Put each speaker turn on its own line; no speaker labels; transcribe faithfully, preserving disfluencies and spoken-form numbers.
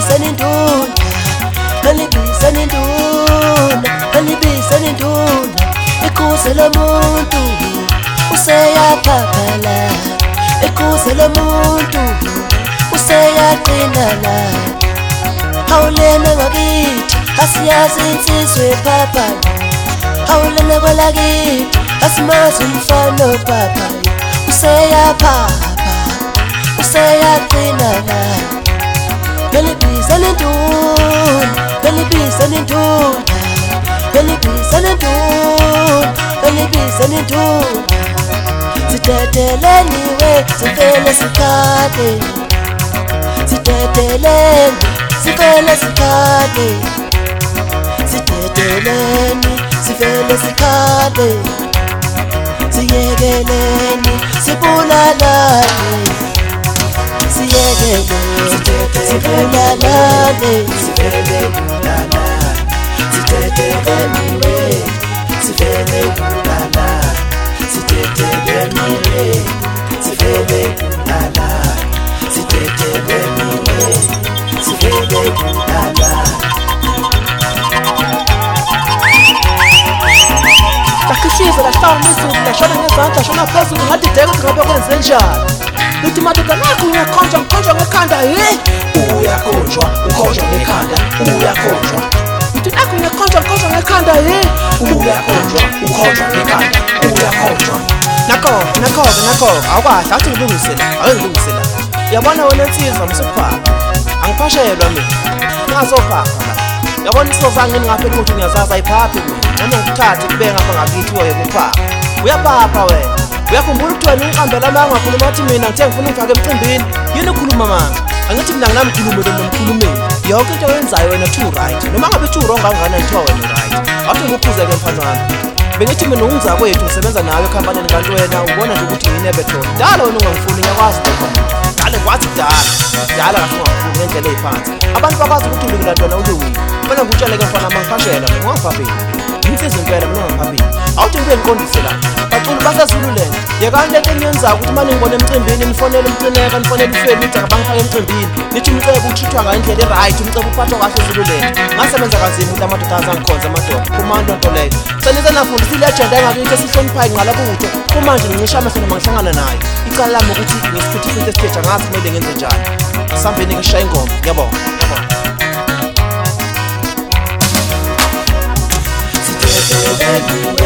ngalibisa nenduna, ngalibisa nenduna, ngalibisa nenduna. Ikhuze lomuntu useyaphaphela, ikhuze lomuntu useyaqina la. Hawulena ngakithi asiyazi insizwe papa, hawulena kwelakithi asimazi umfana papa. Useyaphapha, useyaqina la. Ngalibisa nenduna, ngalibisa nenduna, ngalibisa nenduna, ngalibisa nenduna. Siteteleni we sifele sikhale, siteteleni sifele sikhale, siteteleni sifele sikhale. Siyekeleni sibulalane, siyekeleni sibulalane, sifele bulala. Siteteleni we sifele bulala, siteteleni we sifele bulala, siteteleni we sifele bulala. Takishiza la shona mizulu la shona ngezandla shona phezulu ngathi deka ukuthi ngabe kwenze njani. Lithi madoda nakho uyakhonjwa ukhonjwa ngekhanda he uyakhonjwa ukhonjwa ngekhanda uyakhonjwa. Lithi nakho uyakhonjwa ukhonjwa ngekhanda he uyakhonjwa ukhonjwa ngekhanda uyakhonjwa. Nakho nakho nakho awukwazi athi ngilungisela awengilungisela. Uyabona wena insizwa msuphaka angiphashelwa mina ngazophaka la. Yabona isizange ngingaphe ukuthi ngiyazaza ayiphaphi mina. Noma ngikuthathe kube ngapha ngakithi uye kuphaka. Uyaphapha wena. Uyakhumbula ukuthi wena ungiqambela manga ngakhuluma athi mina ngithe ngifuna ngifake emcimbini. Yini ukhuluma manga? Angithi mina nginamkhulumo lo nomkhulumeli. Yonke into oyenzayo wena too right. Noma ngabe too wrong ngangana ithiwa wena right. Awuthi ngikuphuze ke mfana wami. Bengithi mina ungiza kwethu ngisebenza nawe ekhampanini kanti wena ubona nje ukuthi nginebe thona. Dala wena ungangifuni ngiyakwazi lokho. Dala kwathi dala. Dala kahle ungafuni ngendlela eziphansi. Abantu bakwazi ukuthi ulingiladona uluwi. Mina ngutshele ke mfana mangiphashela mina ngangiphapheli. Insizwe impela mina ngiphapheli. Awuthi ngibe ngiqondise la. Bacula basezululene. Yekani lento enyenza ukuthi manje ngibone emcimbini nifonele umcineka nifonele ufeni uthi abangifake emcimbini. Nithi umcebo uthithwa ngendlela eright umcebo uphathwa kahle ezululene. Ngasebenza kanzima ukuthi amadoda azangikhonza amadoda. Kumando nto leyo. Senize nafundisa ilegend engakithi esihloniphayo ngalabutho. Kumanje ngicisha amehlo noma ngihlangana naye. Icala lami ukuthi ngisiphithi into esikeja ngazi kumele ngenze njani. Sambeni ngishaya ingoma. Ngiyabonga. Ngiyabonga. Siteteleni